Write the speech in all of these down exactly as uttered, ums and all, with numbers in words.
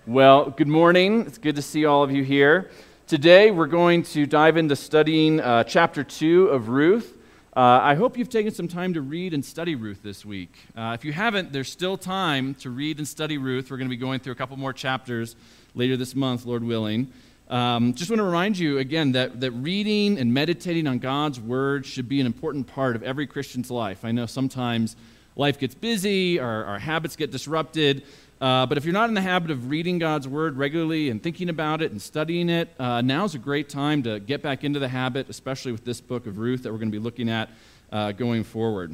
Well, good morning. It's good to see all of you here. Today we're going to dive into studying uh, chapter two of Ruth. Uh, I hope you've taken some time to read and study Ruth this week. Uh, if you haven't, there's still time to read and study Ruth. We're going to be going through a couple more chapters later this month, Lord willing. Um, just want to remind you again that, that reading and meditating on God's Word should be an important part of every Christian's life. I know sometimes life gets busy, our, our habits get disrupted, uh, but if you're not in the habit of reading God's Word regularly and thinking about it and studying it, uh, now's a great time to get back into the habit, especially with this book of Ruth that we're going to be looking at uh, going forward.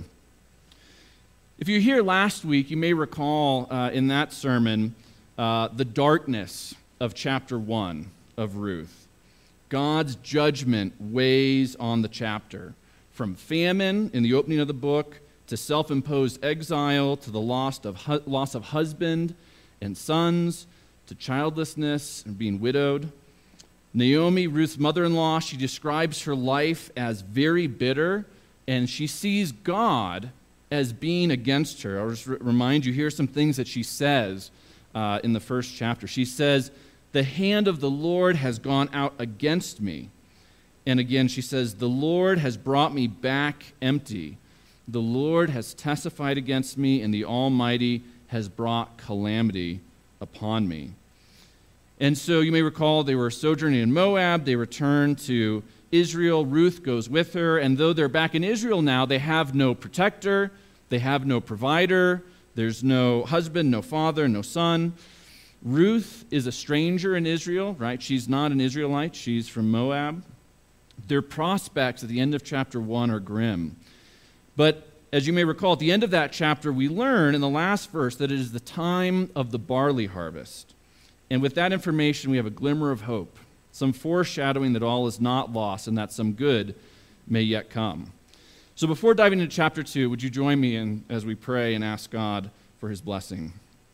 If you were here last week, you may recall uh, in that sermon uh, the darkness of chapter one of Ruth. God's judgment weighs on the chapter, from famine in the opening of the book to self-imposed exile, to the loss of, hu- loss of husband and sons, to childlessness and being widowed. Naomi, Ruth's mother-in-law, she describes her life as very bitter, and she sees God as being against her. I'll just r- remind you, here are some things that she says uh, in the first chapter. She says, "The hand of the Lord has gone out against me." And again, she says, "The Lord has brought me back empty. The Lord has testified against me, and the Almighty has brought calamity upon me." And so you may recall they were sojourning in Moab. They returned to Israel. Ruth goes with her. And though they're back in Israel now, they have no protector. They have no provider. There's no husband, no father, no son. Ruth is a stranger in Israel, right? She's not an Israelite. She's from Moab. Their prospects at the end of chapter one are grim. But as you may recall, at the end of that chapter, we learn in the last verse that it is the time of the barley harvest. And with that information, we have a glimmer of hope, some foreshadowing that all is not lost and that some good may yet come. So before diving into chapter two, would you join me in as we pray and ask God for his blessing?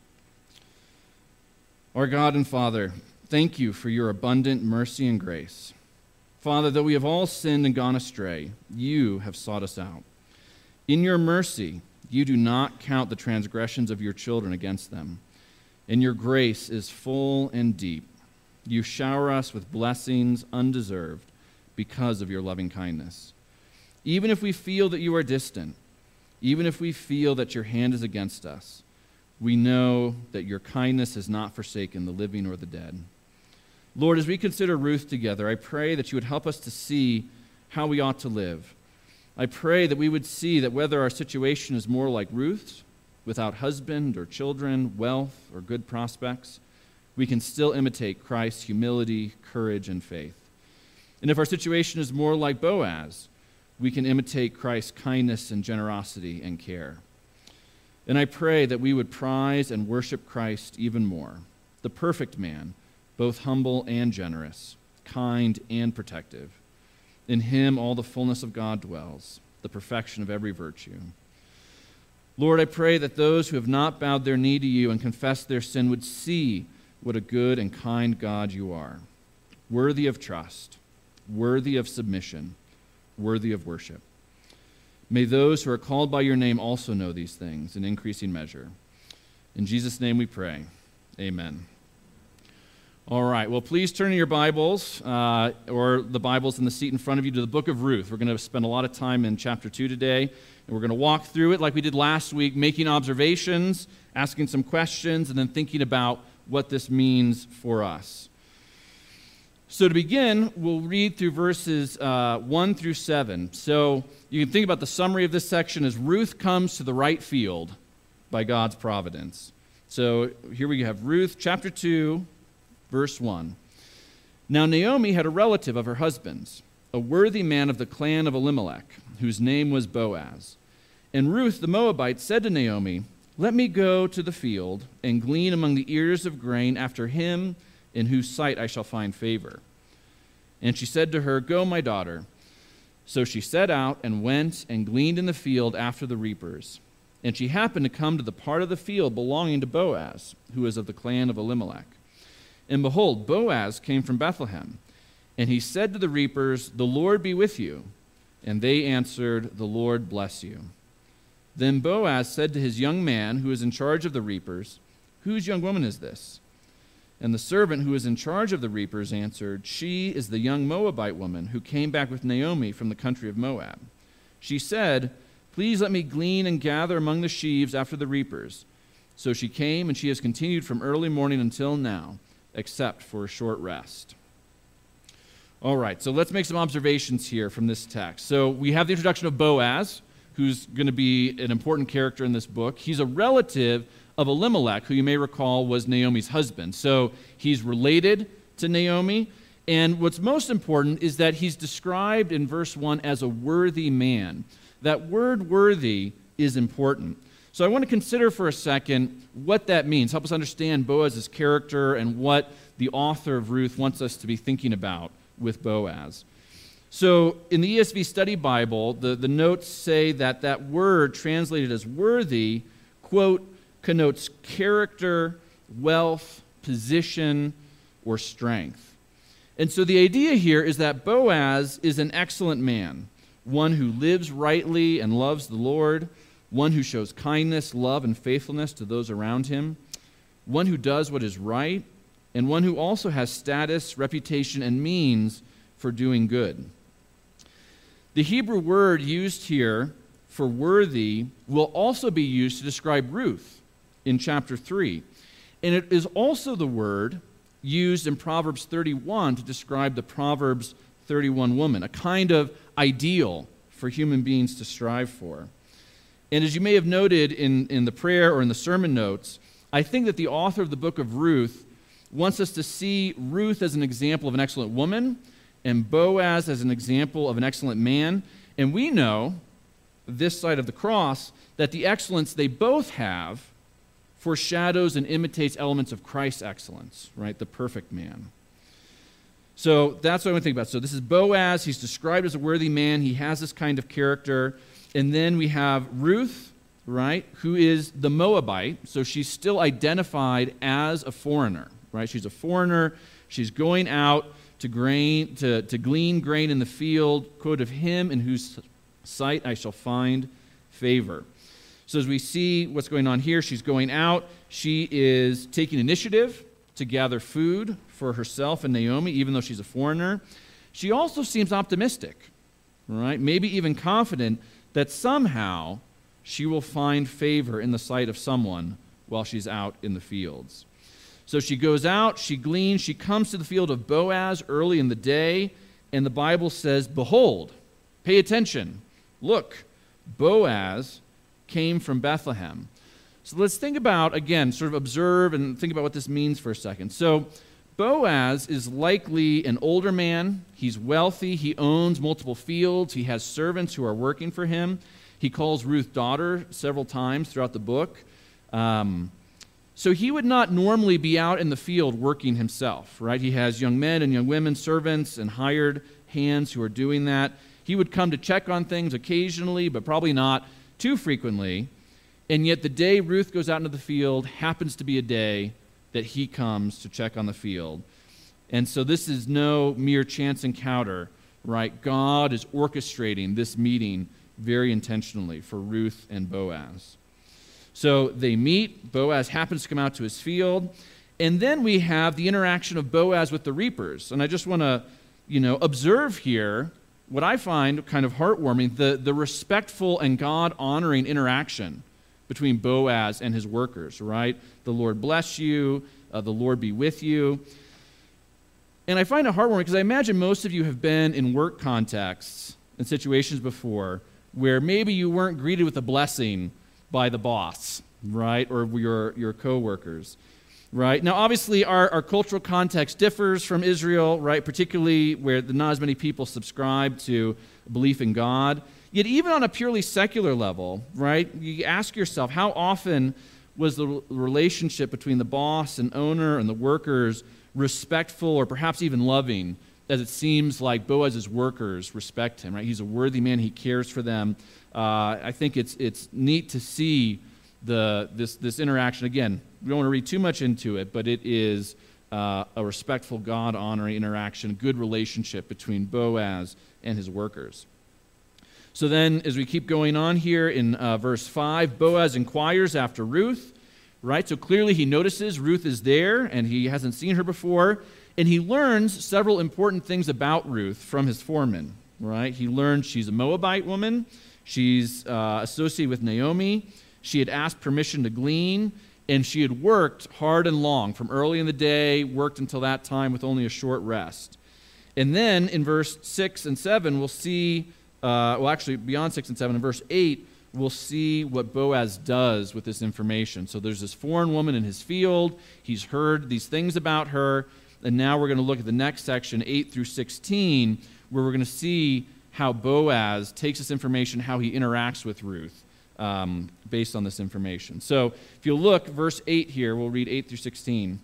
Our God and Father, thank you for your abundant mercy and grace. Father, though we have all sinned and gone astray, you have sought us out. In your mercy, you do not count the transgressions of your children against them. And your grace is full and deep. You shower us with blessings undeserved because of your loving kindness. Even if we feel that you are distant, even if we feel that your hand is against us, we know that your kindness has not forsaken the living or the dead. Lord, as we consider Ruth together, I pray that you would help us to see how we ought to live. I pray that we would see that whether our situation is more like Ruth's, without husband or children, wealth or good prospects, we can still imitate Christ's humility, courage, and faith. And if our situation is more like Boaz, we can imitate Christ's kindness and generosity and care. And I pray that we would prize and worship Christ even more, the perfect man, both humble and generous, kind and protective. In him all the fullness of God dwells, the perfection of every virtue. Lord, I pray that those who have not bowed their knee to you and confessed their sin would see what a good and kind God you are, worthy of trust, worthy of submission, worthy of worship. May those who are called by your name also know these things in increasing measure. In Jesus' name we pray. Amen. All right, well, please turn in your Bibles, uh, or the Bibles in the seat in front of you, to the book of Ruth. We're going to spend a lot of time in chapter two today, and we're going to walk through it like we did last week, making observations, asking some questions, and then thinking about what this means for us. So to begin, we'll read through verses uh, one through seven. So you can think about the summary of this section as Ruth comes to the right field by God's providence. So here we have Ruth chapter two, verse one. Now Naomi had a relative of her husband's, a worthy man of the clan of Elimelech, whose name was Boaz. And Ruth the Moabite said to Naomi, "Let me go to the field and glean among the ears of grain after him in whose sight I shall find favor." And she said to her, "Go, my daughter." So she set out and went and gleaned in the field after the reapers. And she happened to come to the part of the field belonging to Boaz, who was of the clan of Elimelech. And behold, Boaz came from Bethlehem, and he said to the reapers, "The Lord be with you." And they answered, "The Lord bless you." Then Boaz said to his young man who was in charge of the reapers, "Whose young woman is this?" And the servant who was in charge of the reapers answered, "She is the young Moabite woman who came back with Naomi from the country of Moab. She said, 'Please let me glean and gather among the sheaves after the reapers.' So she came, and she has continued from early morning until now, except for a short rest." All right, so let's make some observations here from this text. So we have the introduction of Boaz, who's going to be an important character in this book. He's a relative of Elimelech, who you may recall was Naomi's husband. So he's related to Naomi. And what's most important is that he's described in verse one as a worthy man. That word worthy is important. So I want to consider for a second what that means, help us understand Boaz's character and what the author of Ruth wants us to be thinking about with Boaz. So in the E S V Study Bible, the, the notes say that that word translated as worthy, quote, connotes character, wealth, position, or strength. And so the idea here is that Boaz is an excellent man, one who lives rightly and loves the Lord, one who shows kindness, love, and faithfulness to those around him, one who does what is right, and one who also has status, reputation, and means for doing good. The Hebrew word used here for worthy will also be used to describe Ruth in chapter three. And it is also the word used in Proverbs thirty-one to describe the Proverbs thirty-one woman, a kind of ideal for human beings to strive for. And as you may have noted in, in the prayer or in the sermon notes, I think that the author of the book of Ruth wants us to see Ruth as an example of an excellent woman and Boaz as an example of an excellent man. And we know, this side of the cross, that the excellence they both have foreshadows and imitates elements of Christ's excellence, right? The perfect man. So that's what I want to think about. So this is Boaz. He's described as a worthy man. He has this kind of character. And then we have Ruth, right, who is the Moabite. So she's still identified as a foreigner, right? She's a foreigner. She's going out to grain to, to glean grain in the field, quote, of him in whose sight I shall find favor. So as we see what's going on here, she's going out. She is taking initiative to gather food for herself and Naomi, even though she's a foreigner. She also seems optimistic, right? Maybe even confident that somehow she will find favor in the sight of someone while she's out in the fields. So she goes out, she gleans, she comes to the field of Boaz early in the day, and the Bible says, "Behold," pay attention, look, Boaz came from Bethlehem. So let's think about, again, sort of observe and think about what this means for a second. So Boaz is likely an older man. He's wealthy. He owns multiple fields. He has servants who are working for him. He calls Ruth daughter several times throughout the book. Um, so he would not normally be out in the field working himself, right? He has young men and young women, servants, and hired hands who are doing that. He would come to check on things occasionally, but probably not too frequently. And yet the day Ruth goes out into the field happens to be a day that he comes to check on the field. And so this is no mere chance encounter, right? God is orchestrating this meeting very intentionally for Ruth and Boaz. So they meet. Boaz happens to come out to his field. And then we have the interaction of Boaz with the reapers. And I just want to, you know, observe here what I find kind of heartwarming, the, the respectful and God-honoring interaction between Boaz and his workers, right? The Lord bless you, uh, the Lord be with you. And I find it heartwarming because I imagine most of you have been in work contexts and situations before where maybe you weren't greeted with a blessing by the boss, right? Or your, your co-workers, right? Now, obviously, our, our cultural context differs from Israel, right? Particularly where not as many people subscribe to belief in God. Yet even on a purely secular level, right, you ask yourself, how often was the relationship between the boss and owner and the workers respectful or perhaps even loving, as it seems like Boaz's workers respect him, right? He's a worthy man. He cares for them. Uh, I think it's it's neat to see the this this interaction. Again, we don't want to read too much into it, but it is uh, a respectful, God-honoring interaction, a good relationship between Boaz and his workers. So then, as we keep going on here in uh, verse five, Boaz inquires after Ruth, right? So clearly he notices Ruth is there, and he hasn't seen her before, and he learns several important things about Ruth from his foreman, right? He learned she's a Moabite woman, she's uh, associated with Naomi, she had asked permission to glean, and she had worked hard and long from early in the day, worked until that time with only a short rest. And then in verse six and seven, we'll see, uh, well, actually, beyond six and seven, in verse eight, we'll see what Boaz does with this information. So there's this foreign woman in his field. He's heard these things about her. And now we're going to look at the next section, eight through sixteen, where we're going to see how Boaz takes this information, how he interacts with Ruth um, based on this information. So if you look, verse eight here, we'll read eight through sixteen.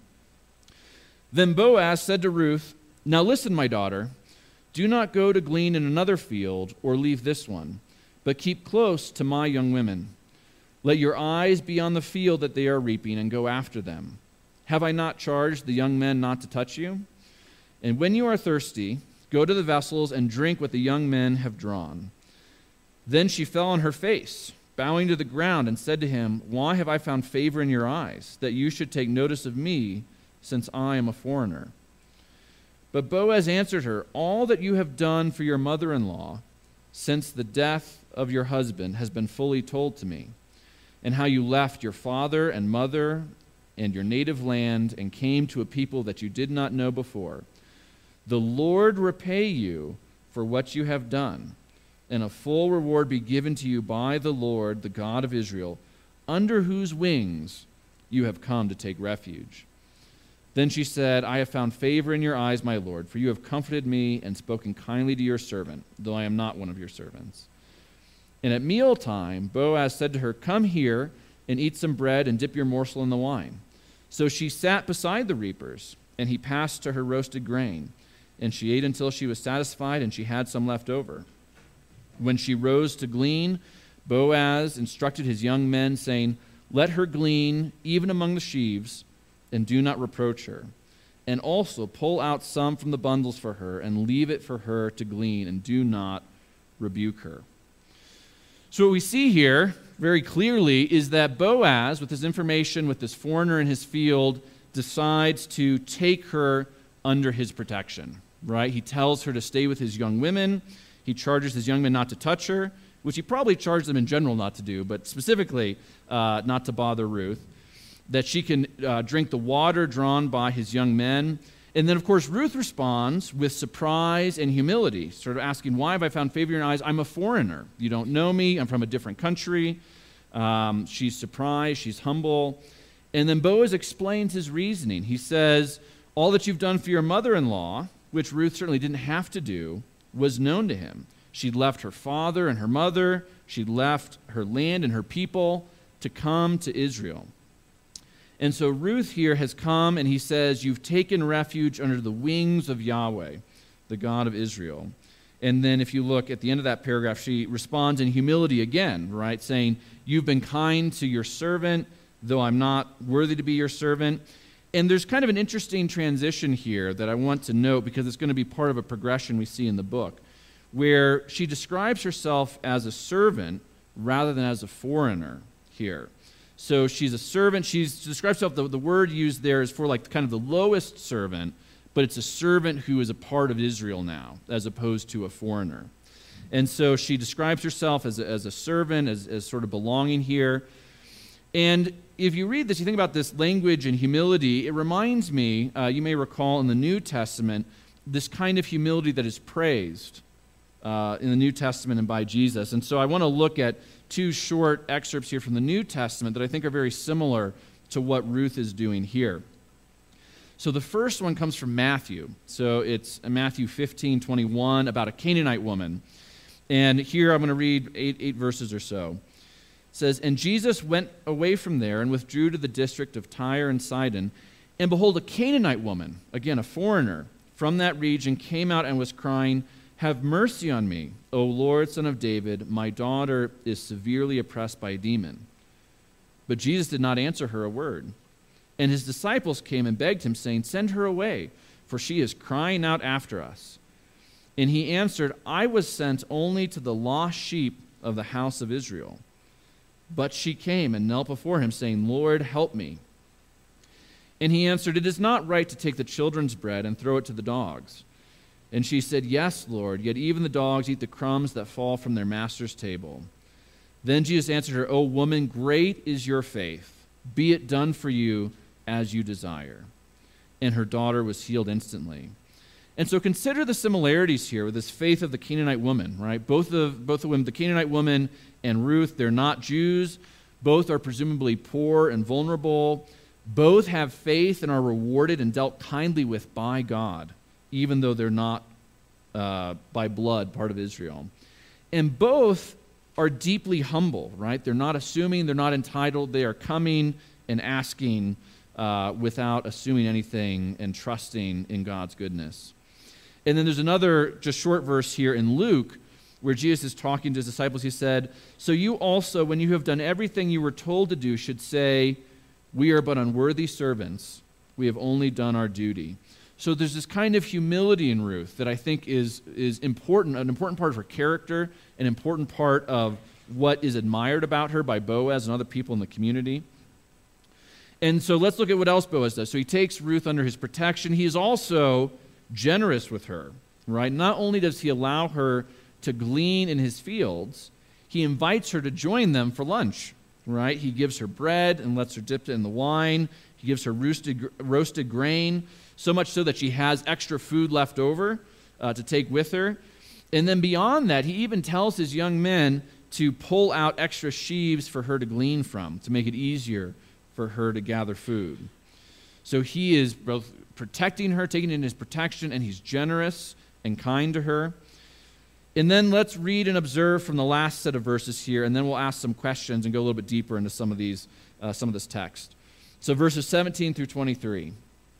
Then Boaz said to Ruth, "Now listen, my daughter, do not go to glean in another field or leave this one, but keep close to my young women. Let your eyes be on the field that they are reaping and go after them. Have I not charged the young men not to touch you? And when you are thirsty, go to the vessels and drink what the young men have drawn." Then she fell on her face, bowing to the ground, and said to him, "Why have I found favor in your eyes, that you should take notice of me, since I am a foreigner?" But Boaz answered her, "All that you have done for your mother-in-law since the death of your husband has been fully told to me, and how you left your father and mother and your native land and came to a people that you did not know before. The Lord repay you for what you have done, and a full reward be given to you by the Lord, the God of Israel, under whose wings you have come to take refuge." Then she said, "I have found favor in your eyes, my Lord, for you have comforted me and spoken kindly to your servant, though I am not one of your servants." And at mealtime, Boaz said to her, "Come here and eat some bread and dip your morsel in the wine." So she sat beside the reapers, and he passed to her roasted grain. And she ate until she was satisfied, and she had some left over. When she rose to glean, Boaz instructed his young men, saying, "Let her glean even among the sheaves, and do not reproach her. And also pull out some from the bundles for her, and leave it for her to glean, and do not rebuke her." So what we see here very clearly is that Boaz, with his information, with this foreigner in his field, decides to take her under his protection, right? He tells her to stay with his young women. He charges his young men not to touch her, which he probably charged them in general not to do, but specifically uh, not to bother Ruth, that she can uh, drink the water drawn by his young men. And then, of course, Ruth responds with surprise and humility, sort of asking, "Why have I found favor in your eyes? I'm a foreigner. You don't know me. I'm from a different country." Um, she's surprised. She's humble. And then Boaz explains his reasoning. He says, "All that you've done for your mother-in-law," which Ruth certainly didn't have to do, was known to him. She'd left her father and her mother. She'd left her land and her people to come to Israel. And so Ruth here has come, and he says, "You've taken refuge under the wings of Yahweh, the God of Israel." And then if you look at the end of that paragraph, she responds in humility again, right, saying, "You've been kind to your servant, though I'm not worthy to be your servant." And there's kind of an interesting transition here that I want to note, because it's going to be part of a progression we see in the book, where she describes herself as a servant rather than as a foreigner here. So she's a servant. She's, she describes herself, the, the word used there is for like kind of the lowest servant, but it's a servant who is a part of Israel now, as opposed to a foreigner. And so she describes herself as a, as a servant, as, as sort of belonging here. And if you read this, you think about this language and humility, it reminds me, uh, you may recall in the New Testament, this kind of humility that is praised uh, in the New Testament and by Jesus. And so I want to look at two short excerpts here from the New Testament that I think are very similar to what Ruth is doing here. So the first one comes from Matthew. So it's Matthew fifteen twenty-one, about a Canaanite woman. And here I'm going to read eight, eight verses or so. It says, "And Jesus went away from there and withdrew to the district of Tyre and Sidon. And behold, a Canaanite woman," again a foreigner, "from that region came out and was crying, 'Have mercy on me, O Lord, Son of David. My daughter is severely oppressed by a demon.' But Jesus did not answer her a word. And his disciples came and begged him, saying, 'Send her away, for she is crying out after us.' And he answered, 'I was sent only to the lost sheep of the house of Israel.' But she came and knelt before him, saying, Lord, help me. And he answered, It is not right to take the children's bread and throw it to the dogs. And she said, Yes, Lord, yet even the dogs eat the crumbs that fall from their master's table. Then Jesus answered her, O woman, great is your faith. Be it done for you as you desire. And her daughter was healed instantly. And so consider the similarities here with this faith of the Canaanite woman, right? Both of both of them, the Canaanite woman and Ruth, they're not Jews. Both are presumably poor and vulnerable. Both have faith and are rewarded and dealt kindly with by God, even though they're not uh, by blood part of Israel. And both are deeply humble, right? They're not assuming, they're not entitled. They are coming and asking uh, without assuming anything and trusting in God's goodness. And then there's another just short verse here in Luke where Jesus is talking to his disciples. He said, So you also, when you have done everything you were told to do, should say, We are but unworthy servants. We have only done our duty. So there's this kind of humility in Ruth that I think is, is important, an important part of her character, an important part of what is admired about her by Boaz and other people in the community. And so let's look at what else Boaz does. So he takes Ruth under his protection. He is also generous with her, right? Not only does he allow her to glean in his fields, he invites her to join them for lunch, right? He gives her bread and lets her dip it in the wine. He gives her roasted, roasted grain, so much so that she has extra food left over uh, to take with her. And then beyond that, he even tells his young men to pull out extra sheaves for her to glean from, to make it easier for her to gather food. So he is both protecting her, taking in his protection, and he's generous and kind to her. And then let's read and observe from the last set of verses here, and then we'll ask some questions and go a little bit deeper into some of these, uh, some of this text. So verses seventeen through twenty-three.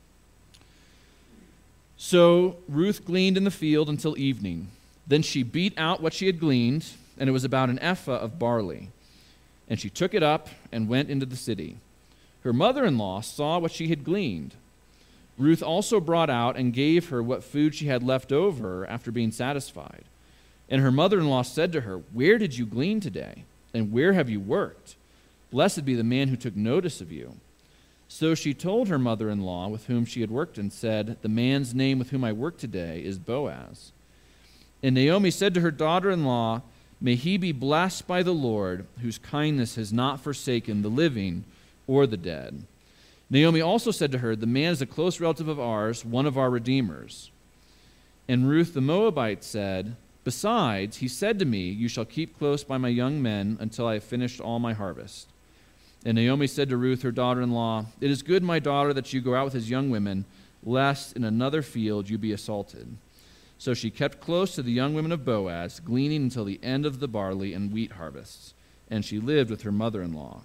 So Ruth gleaned in the field until evening. Then she beat out what she had gleaned, and it was about an ephah of barley. And she took it up and went into the city. Her mother-in-law saw what she had gleaned. Ruth also brought out and gave her what food she had left over after being satisfied. And her mother-in-law said to her, Where did you glean today? And where have you worked? Blessed be the man who took notice of you. So she told her mother-in-law with whom she had worked and said, The man's name with whom I work today is Boaz. And Naomi said to her daughter-in-law, May he be blessed by the Lord, whose kindness has not forsaken the living or the dead. Naomi also said to her, The man is a close relative of ours, one of our redeemers. And Ruth the Moabite said, Besides, he said to me, You shall keep close by my young men until I have finished all my harvest. And Naomi said to Ruth, her daughter-in-law, It is good, my daughter, that you go out with his young women, lest in another field you be assaulted. So she kept close to the young women of Boaz, gleaning until the end of the barley and wheat harvests. And she lived with her mother-in-law.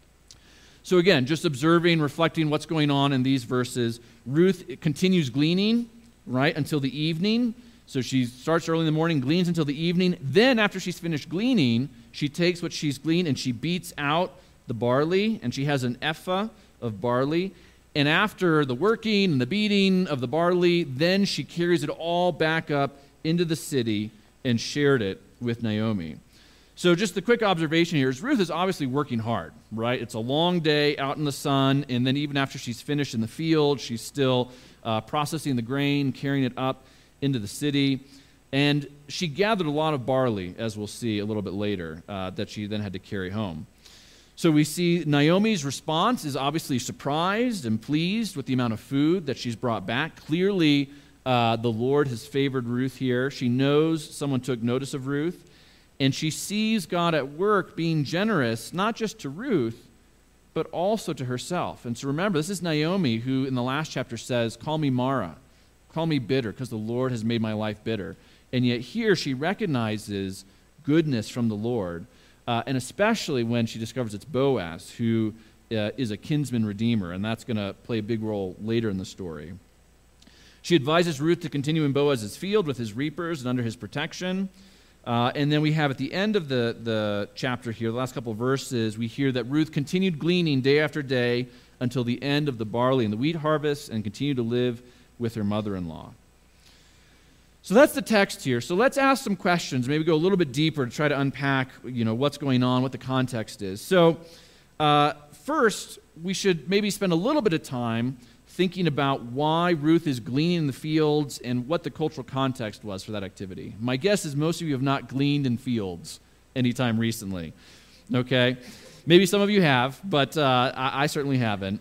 So again, just observing, reflecting what's going on in these verses. Ruth continues gleaning, right, until the evening. So she starts early in the morning, gleans until the evening. Then after she's finished gleaning, she takes what she's gleaned and she beats out the barley, and she has an ephah of barley. And after the working and the beating of the barley, then she carries it all back up into the city and shared it with Naomi. So just the quick observation here is Ruth is obviously working hard, right? It's a long day out in the sun, and then even after she's finished in the field, she's still uh, processing the grain, carrying it up into the city. And she gathered a lot of barley, as we'll see a little bit later, uh, that she then had to carry home. So we see Naomi's response is obviously surprised and pleased with the amount of food that she's brought back. Clearly, uh, the Lord has favored Ruth here. She knows someone took notice of Ruth, and she sees God at work being generous, not just to Ruth, but also to herself. And so remember, this is Naomi who in the last chapter says, Call me Mara, call me bitter, because the Lord has made my life bitter. And yet here she recognizes goodness from the Lord. Uh, and especially when she discovers it's Boaz, who uh, is a kinsman redeemer, and that's going to play a big role later in the story. She advises Ruth to continue in Boaz's field with his reapers and under his protection. Uh, and then we have at the end of the, the chapter here, the last couple of verses, we hear that Ruth continued gleaning day after day until the end of the barley and the wheat harvest and continued to live with her mother-in-law. So that's the text here. So let's ask some questions, maybe go a little bit deeper to try to unpack, you know, what's going on, what the context is. So uh, first, we should maybe spend a little bit of time thinking about why Ruth is gleaning in the fields and what the cultural context was for that activity. My guess is most of you have not gleaned in fields anytime recently, okay? Maybe some of you have, but uh, I, I certainly haven't.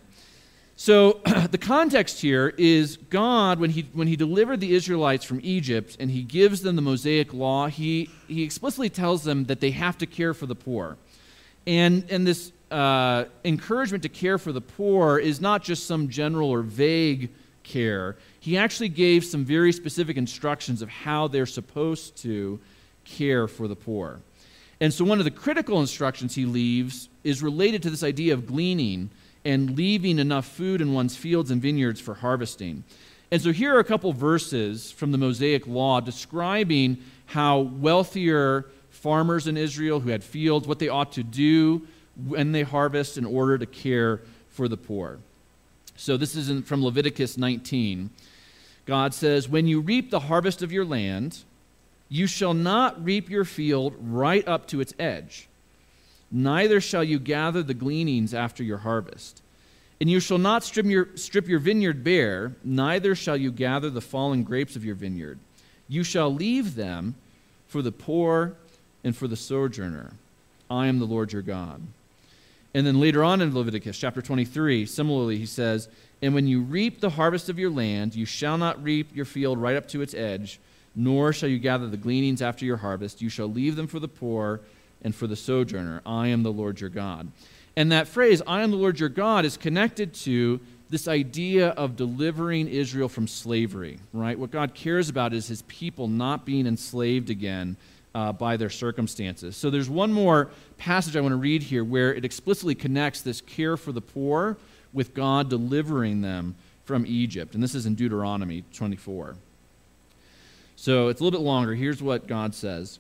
So the context here is God, when he when he delivered the Israelites from Egypt and he gives them the Mosaic law, he, he explicitly tells them that they have to care for the poor. And, and this uh, encouragement to care for the poor is not just some general or vague care. He actually gave some very specific instructions of how they're supposed to care for the poor. And so one of the critical instructions he leaves is related to this idea of gleaning and leaving enough food in one's fields and vineyards for harvesting. And so here are a couple verses from the Mosaic Law describing how wealthier farmers in Israel who had fields, what they ought to do when they harvest in order to care for the poor. So this is in, from Leviticus nineteen. God says, "When you reap the harvest of your land, you shall not reap your field right up to its edge. Neither shall you gather the gleanings after your harvest. And you shall not strip your, strip your vineyard bare, neither shall you gather the fallen grapes of your vineyard. You shall leave them for the poor and for the sojourner. I am the Lord your God." And then later on in Leviticus chapter twenty-three, similarly he says, "And when you reap the harvest of your land, you shall not reap your field right up to its edge, nor shall you gather the gleanings after your harvest. You shall leave them for the poor and for the sojourner. I am the Lord your God." And that phrase, "I am the Lord your God," is connected to this idea of delivering Israel from slavery, right? What God cares about is his people not being enslaved again uh, by their circumstances. So there's one more passage I want to read here where it explicitly connects this care for the poor with God delivering them from Egypt. And this is in Deuteronomy twenty-four. So it's a little bit longer. Here's what God says.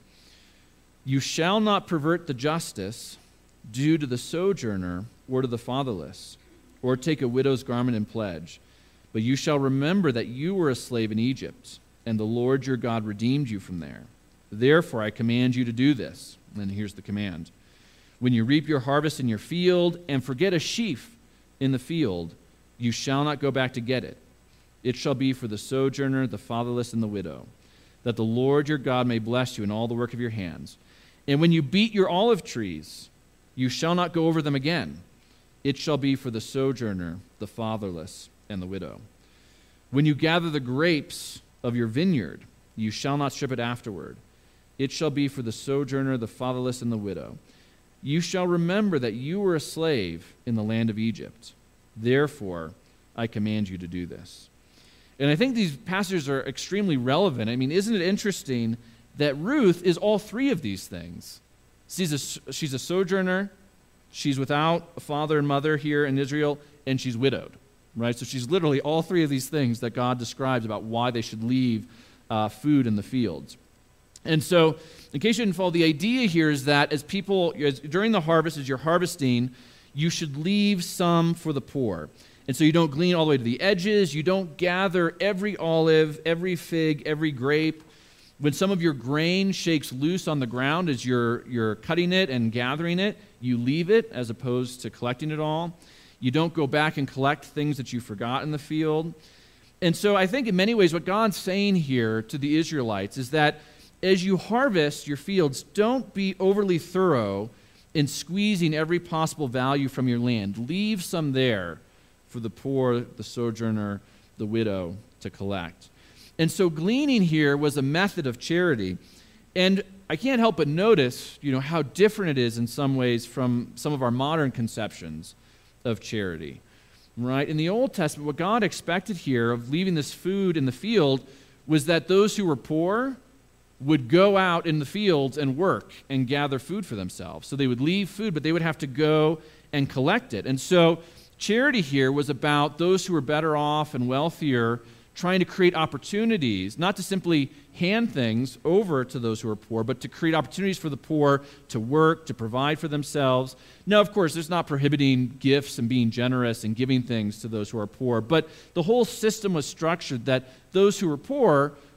"You shall not pervert the justice due to the sojourner or to the fatherless, or take a widow's garment in pledge. But you shall remember that you were a slave in Egypt, and the Lord your God redeemed you from there. Therefore I command you to do this." And here's the command. "When you reap your harvest in your field, and forget a sheaf in the field, you shall not go back to get it. It shall be for the sojourner, the fatherless, and the widow, that the Lord your God may bless you in all the work of your hands. And when you beat your olive trees, you shall not go over them again. It shall be for the sojourner, the fatherless, and the widow. When you gather the grapes of your vineyard, you shall not strip it afterward. It shall be for the sojourner, the fatherless, and the widow. You shall remember that you were a slave in the land of Egypt. Therefore, I command you to do this." And I think these passages are extremely relevant. I mean, isn't it interesting that Ruth is all three of these things? She's a, she's a sojourner, she's without a father and mother here in Israel, and she's widowed, right? So she's literally all three of these things that God describes about why they should leave uh, food in the fields. And so, in case you didn't follow, the idea here is that as people, as, during the harvest, as you're harvesting, you should leave some for the poor. And so you don't glean all the way to the edges. You don't gather every olive, every fig, every grape. When some of your grain shakes loose on the ground as you're, you're cutting it and gathering it, you leave it as opposed to collecting it all. You don't go back and collect things that you forgot in the field. And so I think in many ways what God's saying here to the Israelites is that as you harvest your fields, don't be overly thorough in squeezing every possible value from your land. Leave some there for the poor, the sojourner, the widow to collect. And so gleaning here was a method of charity. And I can't help but notice, you know, how different it is in some ways from some of our modern conceptions of charity, right? In the Old Testament, what God expected here of leaving this food in the field was that those who were poor would go out in the fields and work and gather food for themselves. So they would leave food, but they would have to go and collect it. And so charity here was about those who were better off and wealthier trying to create opportunities, not to simply hand things over to those who are poor, but to create opportunities for the poor to work, to provide for themselves. Now, of course, there's not prohibiting gifts and being generous and giving things to those who are poor, but the whole system was structured that those who were poor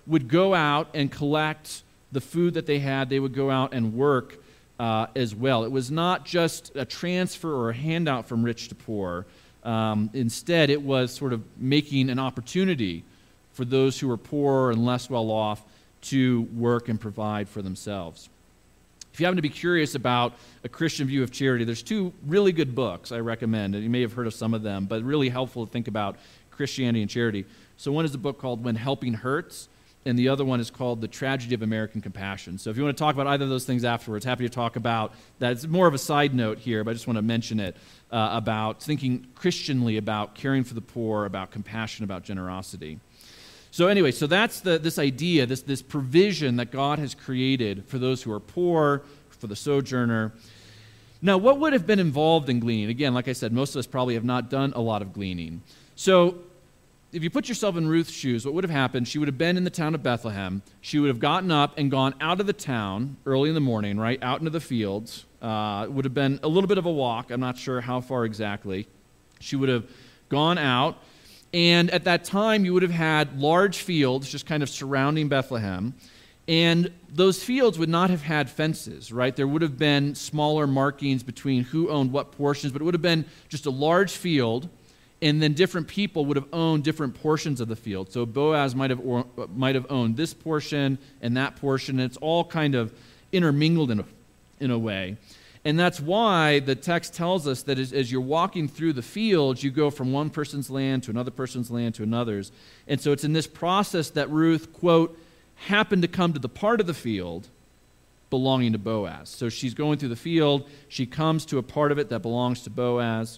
would go out and collect the food that they had. They would go out and work uh, as well. It was not just a transfer or a handout from rich to poor. Um, instead, it was sort of making an opportunity for those who were poorer and less well off to work and provide for themselves. If you happen to be curious about a Christian view of charity, there's two really good books I recommend, and you may have heard of some of them, but really helpful to think about Christianity and charity. So one is a book called When Helping Hurts, and the other one is called The Tragedy of American Compassion. So if you want to talk about either of those things afterwards, happy to talk about that. It's more of a side note here, but I just want to mention it, uh, about thinking Christianly about caring for the poor, about compassion, about generosity. So anyway, so that's the, this idea, this, this provision that God has created for those who are poor, for the sojourner. Now, what would have been involved in gleaning? Again, like I said, most of us probably have not done a lot of gleaning. So if you put yourself in Ruth's shoes, what would have happened? She would have been in the town of Bethlehem. She would have gotten up and gone out of the town early in the morning, right, out into the fields. Uh, it would have been a little bit of a walk. I'm not sure how far exactly. She would have gone out. And at that time, you would have had large fields just kind of surrounding Bethlehem. And those fields would not have had fences, right? There would have been smaller markings between who owned what portions, but it would have been just a large field, and then different people would have owned different portions of the field. So Boaz might have or, might have owned this portion and that portion, and it's all kind of intermingled in a, in a way. And that's why the text tells us that as, as you're walking through the fields, you go from one person's land to another person's land to another's. And so it's in this process that Ruth, quote, happened to come to the part of the field belonging to Boaz. So she's going through the field. She comes to a part of it that belongs to Boaz.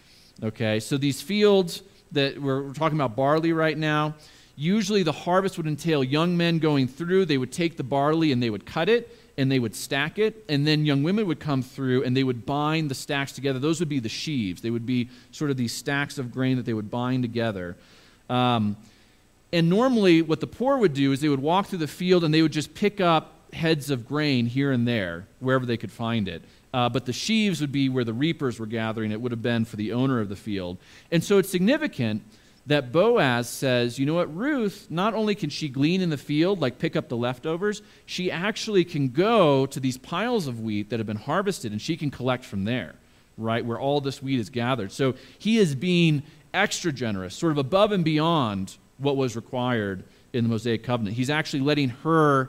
Okay, so these fields that we're, we're talking about barley right now, usually the harvest would entail young men going through. They would take the barley and they would cut it, and they would stack it, and then young women would come through and they would bind the stacks together. Those would be the sheaves. They would be sort of these stacks of grain that they would bind together. Um, and normally what the poor would do is they would walk through the field and they would just pick up heads of grain here and there, wherever they could find it. Uh, but the sheaves would be where the reapers were gathering. It would have been for the owner of the field. And so it's significant that Boaz says, you know what, Ruth, not only can she glean in the field, like pick up the leftovers, she actually can go to these piles of wheat that have been harvested, and she can collect from there, right, where all this wheat is gathered. So he is being extra generous, sort of above and beyond what was required in the Mosaic covenant. He's actually letting her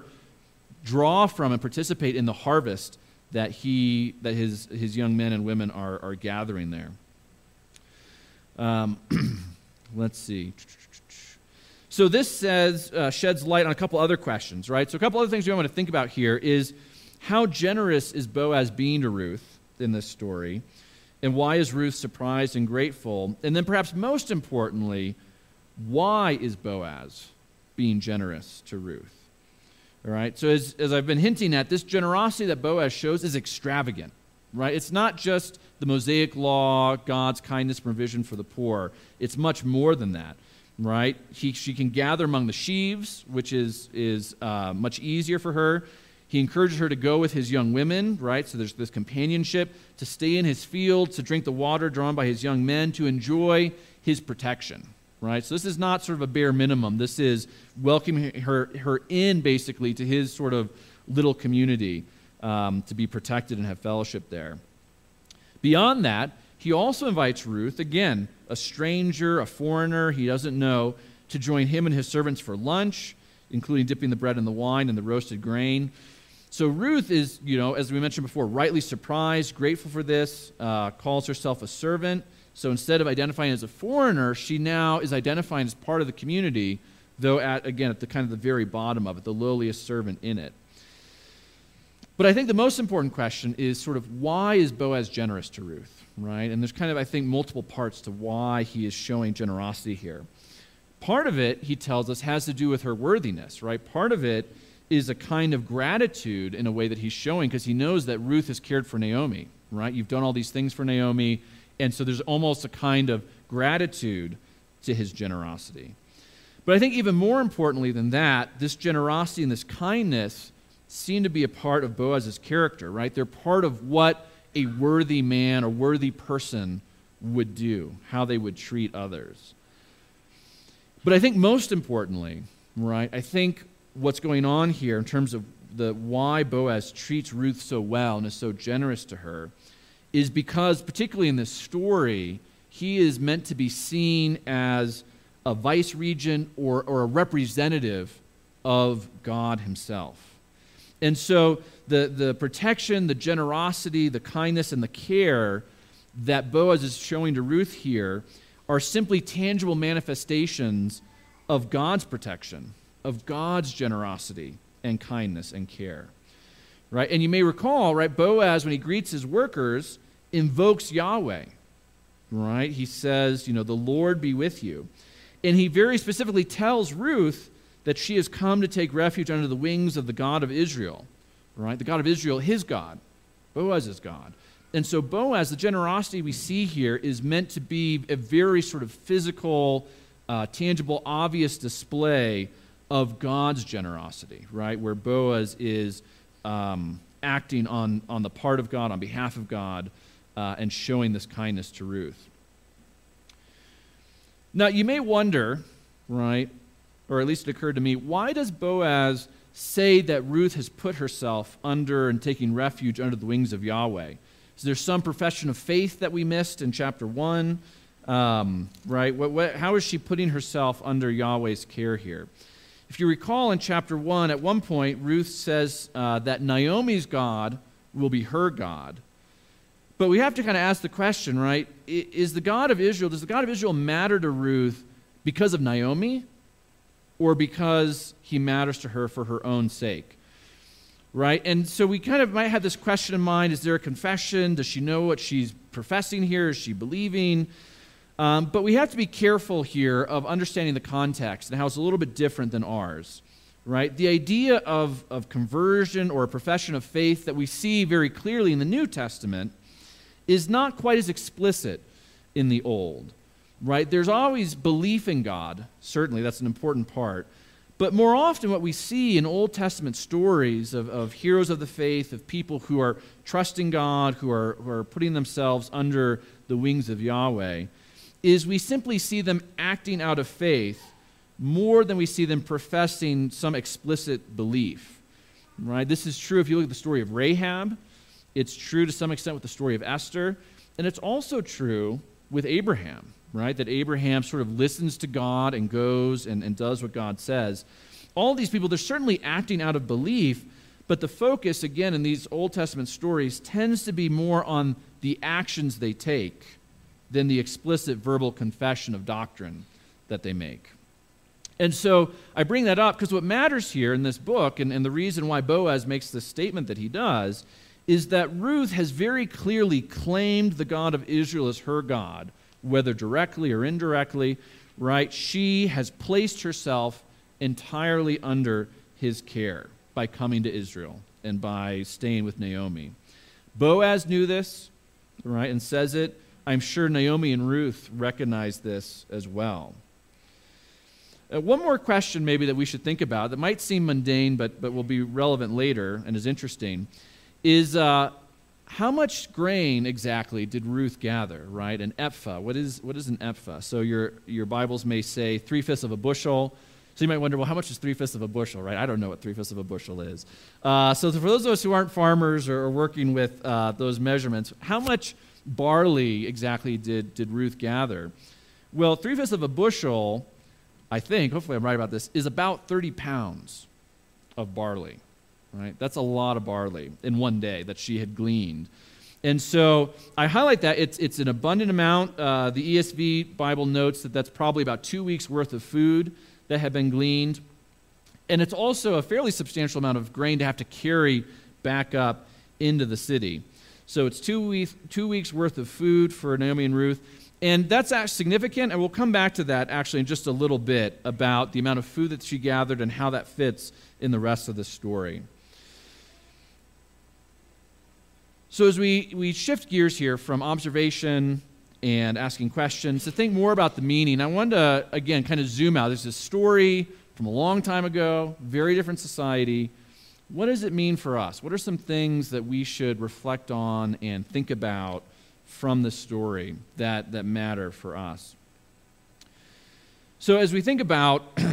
draw from and participate in the harvest that he, that his, his young men and women are, are gathering there. Um... Let's see. So this says, uh, sheds light on a couple other questions, right? So a couple other things we want to think about here is how generous is Boaz being to Ruth in this story, and why is Ruth surprised and grateful? And then perhaps most importantly, why is Boaz being generous to Ruth? All right, so as, as I've been hinting at, this generosity that Boaz shows is extravagant, right? It's not just the Mosaic law, God's kindness, provision for the poor. It's much more than that, right? He, she can gather among the sheaves, which is, is uh, much easier for her. He encourages her to go with his young women, right? So there's this companionship, to stay in his field, to drink the water drawn by his young men, to enjoy his protection, right? So this is not sort of a bare minimum. This is welcoming her, her in, basically, to his sort of little community, um, to be protected and have fellowship there. Beyond that, he also invites Ruth, again, a stranger, a foreigner he doesn't know, to join him and his servants for lunch, including dipping the bread in the wine and the roasted grain. So Ruth is, you know, as we mentioned before, rightly surprised, grateful for this, uh, calls herself a servant. So instead of identifying as a foreigner, she now is identifying as part of the community, though at, again, at the kind of the very bottom of it, the lowliest servant in it. But I think the most important question is sort of why is Boaz generous to Ruth, right? And there's kind of, I think, multiple parts to why he is showing generosity here. Part of it, he tells us, has to do with her worthiness, right? Part of it is a kind of gratitude in a way that he's showing because he knows that Ruth has cared for Naomi, right? You've done all these things for Naomi, and so there's almost a kind of gratitude to his generosity. But I think even more importantly than that, this generosity and this kindness seem to be a part of Boaz's character, right? They're part of what a worthy man or worthy person would do, how they would treat others. But I think most importantly, right? I think what's going on here in terms of the why Boaz treats Ruth so well and is so generous to her is because, particularly in this story, he is meant to be seen as a vice regent or, or a representative of God himself. And so the, the protection, the generosity, the kindness, and the care that Boaz is showing to Ruth here are simply tangible manifestations of God's protection, of God's generosity and kindness and care. Right? And you may recall, right, Boaz, when he greets his workers, invokes Yahweh. Right? He says, you know, the Lord be with you. And he very specifically tells Ruth that she has come to take refuge under the wings of the God of Israel, right? The God of Israel, his God, Boaz's God. And so Boaz, the generosity we see here is meant to be a very sort of physical, uh, tangible, obvious display of God's generosity, right? Where Boaz is um, acting on, on the part of God, on behalf of God, uh, and showing this kindness to Ruth. Now, you may wonder, right, or at least it occurred to me, why does Boaz say that Ruth has put herself under and taking refuge under the wings of Yahweh? Is there some profession of faith that we missed in chapter one? Um, right? What, what, how is she putting herself under Yahweh's care here? If you recall in chapter one, at one point, Ruth says uh, that Naomi's God will be her God. But we have to kind of ask the question, right? Is the God of Israel, does the God of Israel matter to Ruth because of Naomi, or because he matters to her for her own sake? Right? And so we kind of might have this question in mind. Is there a confession? Does she know what she's professing here? Is she believing? Um, but we have to be careful here of understanding the context and how it's a little bit different than ours. Right? The idea of, of conversion or a profession of faith that we see very clearly in the New Testament is not quite as explicit in the Old. Right? There's always belief in God. Certainly, that's an important part. But more often what we see in Old Testament stories of, of heroes of the faith, of people who are trusting God, who are, who are putting themselves under the wings of Yahweh, is we simply see them acting out of faith more than we see them professing some explicit belief. Right? This is true if you look at the story of Rahab. It's true to some extent with the story of Esther. And it's also true with Abraham. Right, that Abraham sort of listens to God and goes and, and does what God says. All these people, they're certainly acting out of belief, but the focus, again, in these Old Testament stories tends to be more on the actions they take than the explicit verbal confession of doctrine that they make. And so I bring that up because what matters here in this book, and, and the reason why Boaz makes this statement that he does, is that Ruth has very clearly claimed the God of Israel as her God, whether directly or indirectly, right? She has placed herself entirely under his care by coming to Israel and by staying with Naomi. Boaz knew this, right, and says it. I'm sure Naomi and Ruth recognize this as well. Uh, one more question maybe that we should think about that might seem mundane but, but will be relevant later and is interesting is uh, how much grain exactly did Ruth gather, right? An ephah. What is what is an ephah? So your your Bibles may say three-fifths of a bushel. So you might wonder, well, how much is three-fifths of a bushel, right? I don't know what three-fifths of a bushel is. Uh, so for those of us who aren't farmers or, or working with uh, those measurements, how much barley exactly did, did Ruth gather? Well, three-fifths of a bushel, I think, hopefully I'm right about this, is about thirty pounds of barley. Right? That's a lot of barley in one day that she had gleaned. And so I highlight that. It's, it's an abundant amount. Uh, the E S V Bible notes that that's probably about two weeks' worth of food that had been gleaned. And it's also a fairly substantial amount of grain to have to carry back up into the city. So it's two, week, two weeks' worth of food for Naomi and Ruth. And that's actually significant, and we'll come back to that actually in just a little bit about the amount of food that she gathered and how that fits in the rest of the story. So as we, we shift gears here from observation and asking questions to think more about the meaning, I wanted to, again, kind of zoom out. There's this story from a long time ago, very different society. What does it mean for us? What are some things that we should reflect on and think about from the story that, that matter for us? So as we think about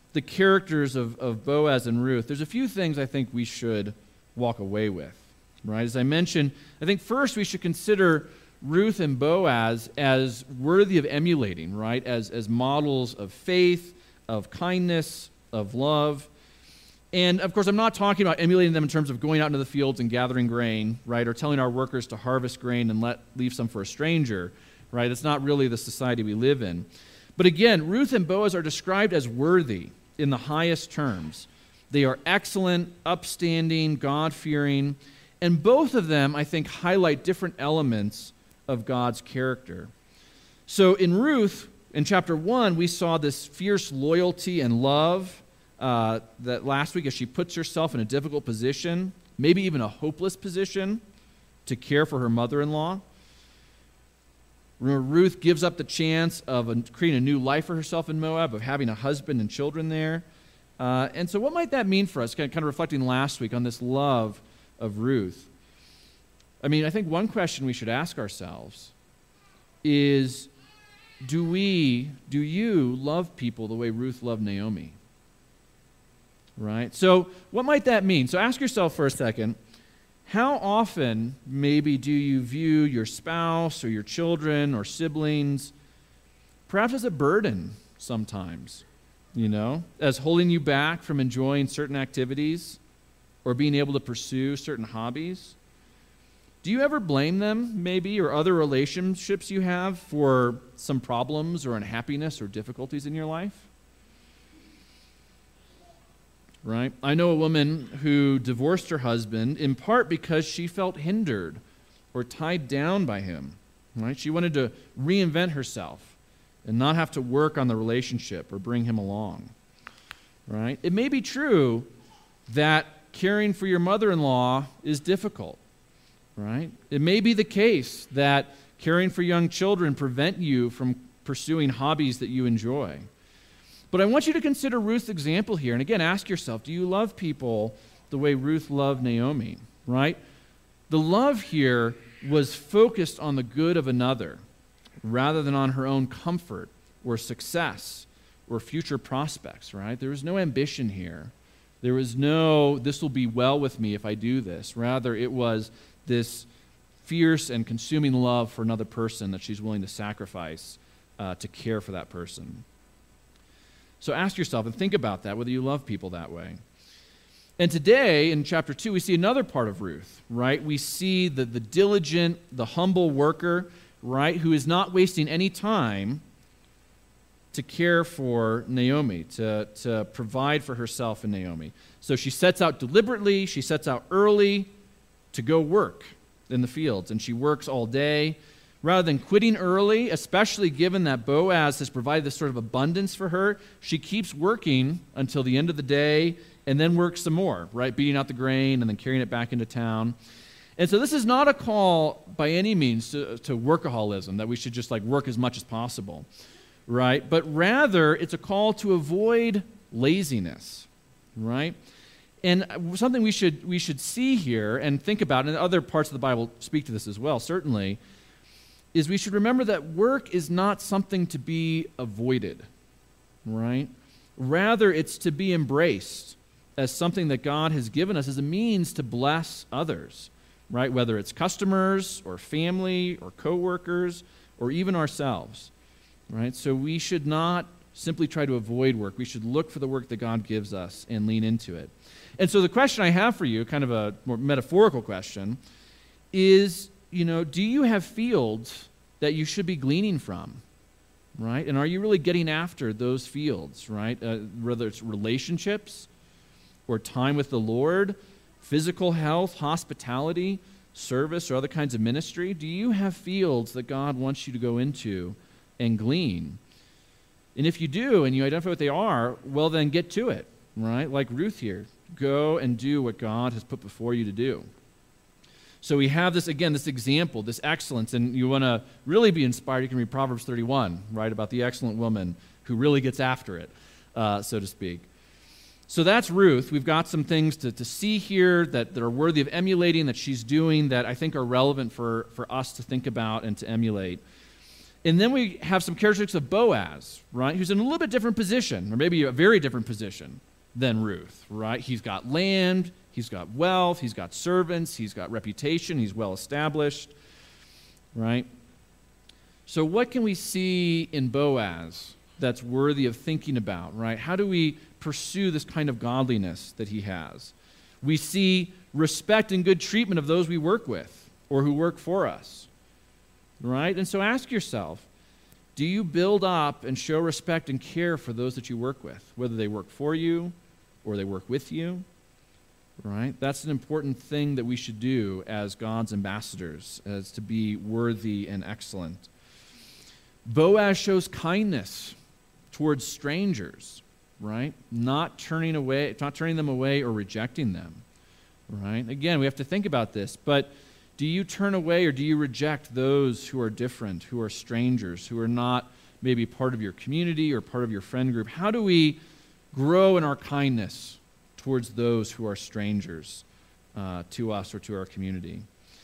the characters of, of Boaz and Ruth, there's a few things I think we should walk away with, right? As I mentioned, I think first we should consider Ruth and Boaz as worthy of emulating, right? As, as models of faith, of kindness, of love. And, of course, I'm not talking about emulating them in terms of going out into the fields and gathering grain, right? Or telling our workers to harvest grain and let leave some for a stranger, right? That's not really the society we live in. But again, Ruth and Boaz are described as worthy in the highest terms. They are excellent, upstanding, God-fearing, and both of them, I think, highlight different elements of God's character. So in Ruth, in chapter one, we saw this fierce loyalty and love uh, that last week as she puts herself in a difficult position, maybe even a hopeless position, to care for her mother-in-law. Remember, Ruth gives up the chance of a, creating a new life for herself in Moab, of having a husband and children there. Uh, and so what might that mean for us, kind of, kind of reflecting last week on this love of Ruth? I mean, I think one question we should ask ourselves is, do we, do you love people the way Ruth loved Naomi? Right? So what might that mean? So ask yourself for a second, how often maybe do you view your spouse or your children or siblings perhaps as a burden sometimes, you know, as holding you back from enjoying certain activities or being able to pursue certain hobbies? Do you ever blame them maybe or other relationships you have for some problems or unhappiness or difficulties in your life? Right? I know a woman who divorced her husband in part because she felt hindered or tied down by him. Right? She wanted to reinvent herself and not have to work on the relationship or bring him along. Right? It may be true that caring for your mother-in-law is difficult. Right? It may be the case that caring for young children prevent you from pursuing hobbies that you enjoy. But I want you to consider Ruth's example here. And again, ask yourself, do you love people the way Ruth loved Naomi? Right? The love here was focused on the good of another rather than on her own comfort or success or future prospects, right? There was no ambition here. There was no, this will be well with me if I do this. Rather, it was this fierce and consuming love for another person that she's willing to sacrifice uh, to care for that person. So ask yourself and think about that, whether you love people that way. And today, in chapter two, we see another part of Ruth, right? We see the, the diligent, the humble worker, right, who is not wasting any time to care for Naomi, to, to provide for herself and Naomi. So she sets out deliberately, she sets out early to go work in the fields, and she works all day. Rather than quitting early, especially given that Boaz has provided this sort of abundance for her, she keeps working until the end of the day and then works some more, right? Beating out the grain and then carrying it back into town. And so this is not a call by any means to, to workaholism, that we should just like work as much as possible, right? But rather, it's a call to avoid laziness, right? And something we should, we should see here and think about, and other parts of the Bible speak to this as well, certainly, is we should remember that work is not something to be avoided, right? Rather, it's to be embraced as something that God has given us as a means to bless others, right? Whether it's customers or family or coworkers or even ourselves, right? So we should not simply try to avoid work. We should look for the work that God gives us and lean into it. And so the question I have for you, kind of a more metaphorical question, is, you know, do you have fields that you should be gleaning from, right? And are you really getting after those fields, right? Uh, whether it's relationships or time with the Lord, physical health, hospitality, service, or other kinds of ministry? Do you have fields that God wants you to go into and glean? And if you do, and you identify what they are, well, then get to it, right? Like Ruth here. Go and do what God has put before you to do. So we have this, again, this example, this excellence, and you want to really be inspired, you can read Proverbs thirty-one, right, about the excellent woman who really gets after it, uh, so to speak. So that's Ruth. We've got some things to, to see here that, that are worthy of emulating, that she's doing, that I think are relevant for, for us to think about and to emulate. And then we have some characteristics of Boaz, right, who's in a little bit different position, or maybe a very different position than Ruth, right? He's got land, he's got wealth, he's got servants, he's got reputation, he's well established, right? So what can we see in Boaz that's worthy of thinking about, right? How do we pursue this kind of godliness that he has? We see respect and good treatment of those we work with or who work for us, right? And so ask yourself, do you build up and show respect and care for those that you work with, whether they work for you or they work with you, right? That's an important thing that we should do as God's ambassadors, as to be worthy and excellent. Boaz shows kindness towards strangers, right? Not turning away, not turning them away or rejecting them, right? Again, we have to think about this, but do you turn away or do you reject those who are different, who are strangers, who are not maybe part of your community or part of your friend group? How do we grow in our kindness towards those who are strangers uh, to us or to our community?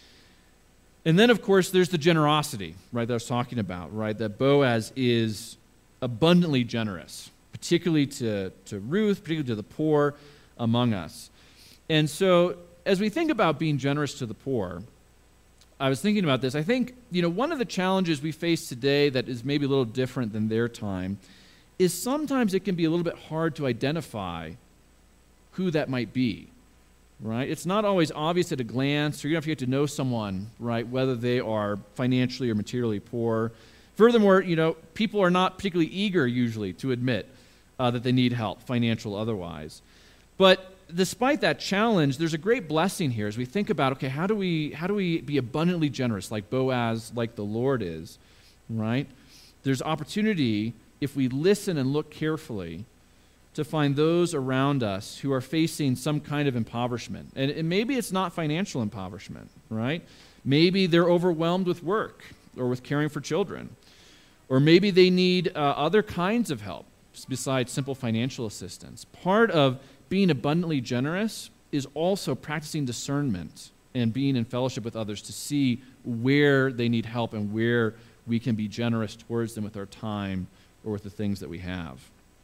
And then, of course, there's the generosity, right, that I was talking about, right, that Boaz is abundantly generous, particularly to, to Ruth, particularly to the poor among us. And so as we think about being generous to the poor, I was thinking about this. I think, you know, one of the challenges we face today that is maybe a little different than their time is sometimes it can be a little bit hard to identify who that might be, right? It's not always obvious at a glance, or you don't have to get to know someone, right, whether they are financially or materially poor. Furthermore, you know, people are not particularly eager usually to admit uh, that they need help, financial otherwise. But despite that challenge, there's a great blessing here as we think about, okay, how do we how do we be abundantly generous like Boaz, like the Lord is, right? There's opportunity if we listen and look carefully to find those around us who are facing some kind of impoverishment. And, and maybe it's not financial impoverishment, right? Maybe they're overwhelmed with work or with caring for children. Or maybe they need uh, other kinds of help besides simple financial assistance. Part of being abundantly generous is also practicing discernment and being in fellowship with others to see where they need help and where we can be generous towards them with our time or with the things that we have.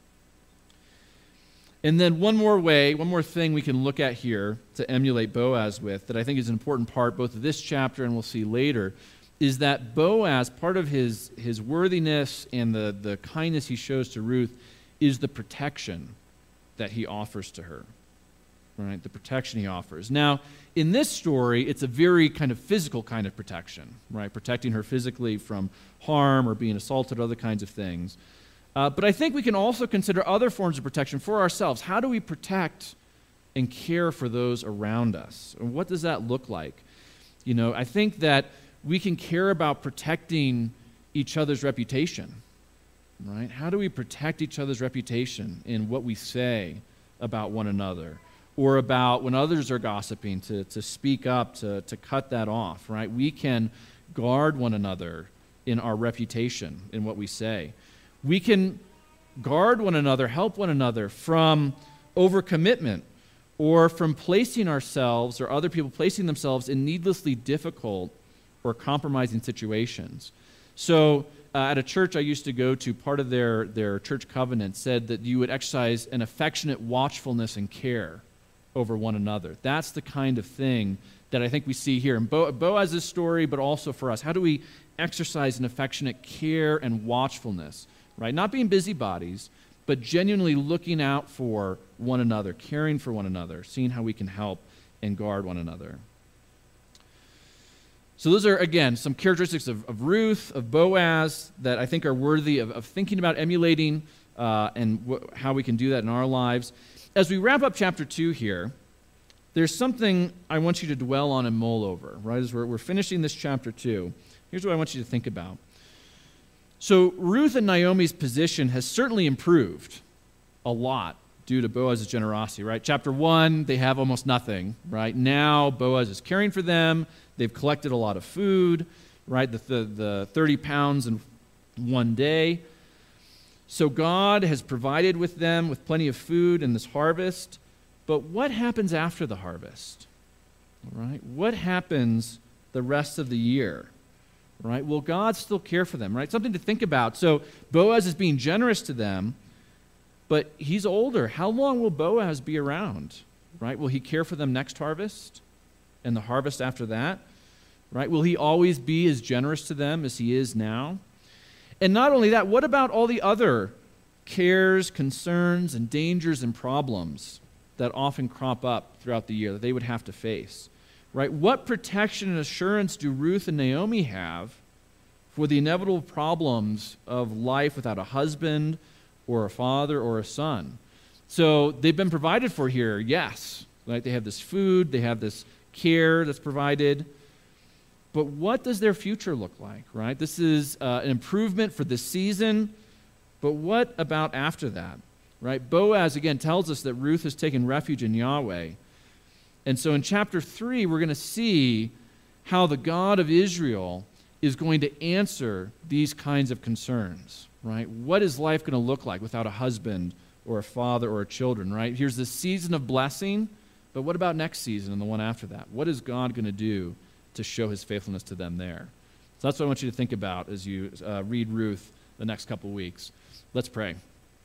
And then one more way, one more thing we can look at here to emulate Boaz with that I think is an important part both of this chapter and we'll see later is that Boaz, part of his, his worthiness and the, the kindness he shows to Ruth is the protection that he offers to her, right? The protection he offers. Now, in this story, it's a very kind of physical kind of protection, right? Protecting her physically from harm or being assaulted or other kinds of things. Uh, but I think we can also consider other forms of protection for ourselves. How do we protect and care for those around us? And what does that look like? You know, I think that we can care about protecting each other's reputation, right? How do we protect each other's reputation in what we say about one another or about when others are gossiping to, to speak up, to, to cut that off, right? We can guard one another in our reputation in what we say. We can guard one another, help one another from overcommitment or from placing ourselves or other people placing themselves in needlessly difficult or compromising situations. So uh, at a church I used to go to, part of their, their church covenant said that you would exercise an affectionate watchfulness and care over one another. That's the kind of thing that I think we see here in Bo- Boaz's story, but also for us. How do we exercise an affectionate care and watchfulness, right? Not being busybodies, but genuinely looking out for one another, caring for one another, seeing how we can help and guard one another. So those are, again, some characteristics of, of Ruth, of Boaz, that I think are worthy of, of thinking about emulating uh, and wh- how we can do that in our lives. As we wrap up chapter two here, there's something I want you to dwell on and mull over, right? As we're, we're finishing this chapter two, here's what I want you to think about. So Ruth and Naomi's position has certainly improved a lot due to Boaz's generosity, right? Chapter one, they have almost nothing, right? Now Boaz is caring for them. They've collected a lot of food, right? The, the, the thirty pounds in one day. So God has provided with them with plenty of food in this harvest. But what happens after the harvest, right? What happens the rest of the year, right? Will God still care for them, right? Something to think about. So Boaz is being generous to them, but he's older. How long will Boaz be around, right? Will he care for them next harvest and the harvest after that, right? Will he always be as generous to them as he is now? And not only that, what about all the other cares, concerns, and dangers and problems that often crop up throughout the year that they would have to face, right? What protection and assurance do Ruth and Naomi have for the inevitable problems of life without a husband or a father or a son? So they've been provided for here, yes. Right? They have this food, they have this care that's provided. But what does their future look like, right? This is uh, an improvement for this season, but what about after that, right? Boaz, again, tells us that Ruth has taken refuge in Yahweh. And so in chapter three, we're going to see how the God of Israel is going to answer these kinds of concerns, right? What is life going to look like without a husband or a father or a children, right? Here's the season of blessing, but what about next season and the one after that? What is God going to do to show his faithfulness to them there? So that's what I want you to think about as you uh, read Ruth the next couple weeks. Let's pray.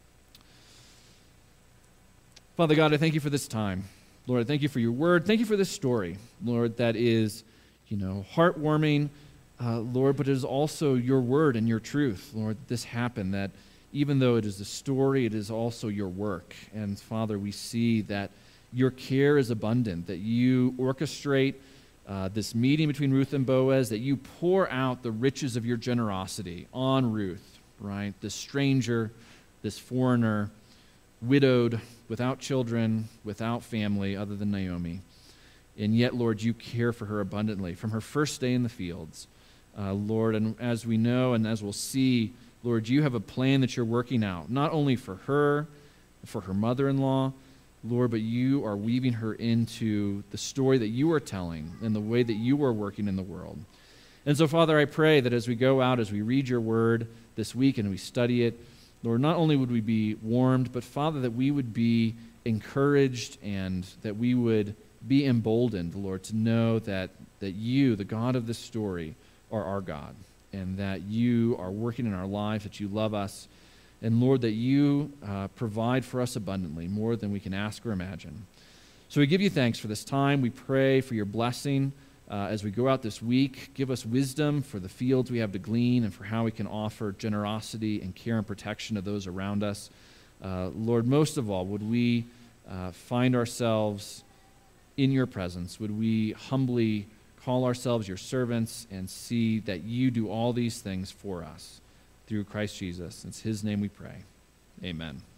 Father God, I thank you for this time. Lord, I thank you for your word. Thank you for this story, Lord, that is, you know, heartwarming, uh, Lord, but it is also your word and your truth, Lord, that this happened, that even though it is a story, it is also your work. And Father, we see that your care is abundant, that you orchestrate uh, this meeting between Ruth and Boaz, that you pour out the riches of your generosity on Ruth, right? This stranger, this foreigner, widowed, without children, without family other than Naomi. And yet, Lord, you care for her abundantly from her first day in the fields. Uh, Lord, and as we know and as we'll see, Lord, you have a plan that you're working out, not only for her, for her mother-in-law, Lord, but you are weaving her into the story that you are telling and the way that you are working in the world. And so, Father, I pray that as we go out, as we read your word this week and we study it, Lord, not only would we be warmed, but, Father, that we would be encouraged and that we would be emboldened, Lord, to know that, that you, the God of this story, are our God, and that you are working in our lives, that you love us, and, Lord, that you uh, provide for us abundantly, more than we can ask or imagine. So we give you thanks for this time. We pray for your blessing uh, as we go out this week. Give us wisdom for the fields we have to glean and for how we can offer generosity and care and protection to those around us. Uh, Lord, most of all, would we uh, find ourselves in your presence? Would we humbly call ourselves your servants and see that you do all these things for us through Christ Jesus? It's his name we pray. Amen.